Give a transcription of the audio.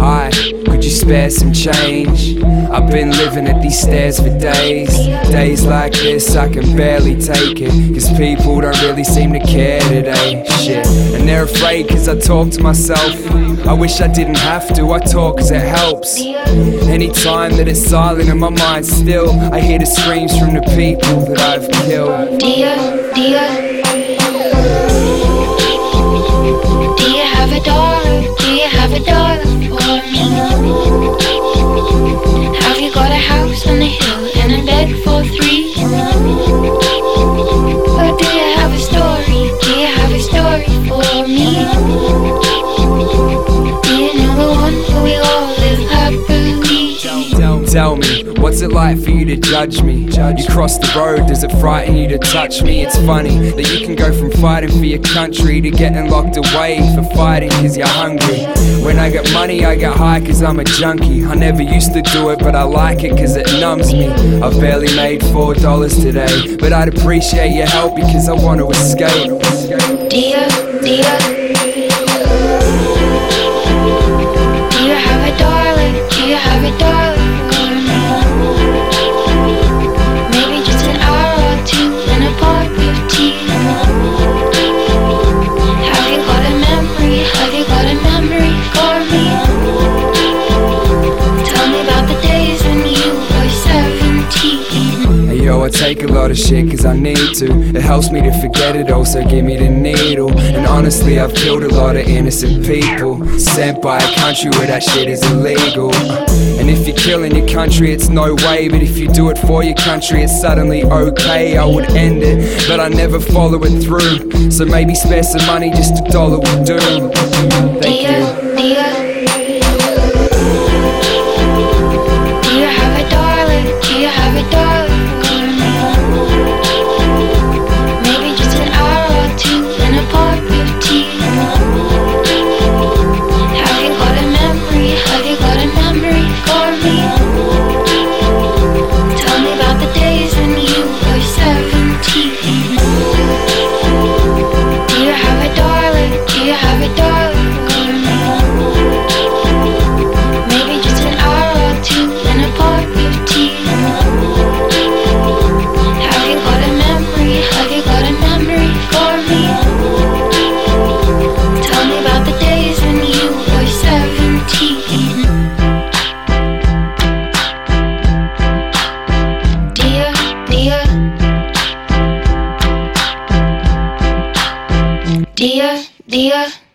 Hi, could you spare some change? I've been living at these stairs for days. Days like this I can barely take it, cause people don't really seem to care today. Shit, and they're afraid cause I talk to myself. I wish I didn't have to, I talk cause it helps. Anytime that it's silent in my mind still, I hear the screams from the people that I've killed. Do you have a dollar? Do you have a dollar for me? Have you got a house on the hill and a bed for three? Or do you have a story? Do you have a story for me? Do you know the one where we all live happily? Tell me, what's it like for you to judge me? You cross the road, does it frighten you to touch me? It's funny that you can go from fighting for your country to getting locked away for fighting cause you're hungry. When I get money I get high cause I'm a junkie. I never used to do it but I like it cause it numbs me. I've barely made $4 today, but I'd appreciate your help because I want to escape. Do you have a dollar? Do you have a dollar? I take a lot of shit cause I need to. It helps me to forget it all, so give me the needle. And honestly I've killed a lot of innocent people, sent by a country where that shit is illegal. And if you're killing your country it's no way, but if you do it for your country it's suddenly okay. I would end it, but I never follow it through. So maybe spare some money, just $1 will do. Thank you. Do you have a dollar? Do you have a dollar? Dear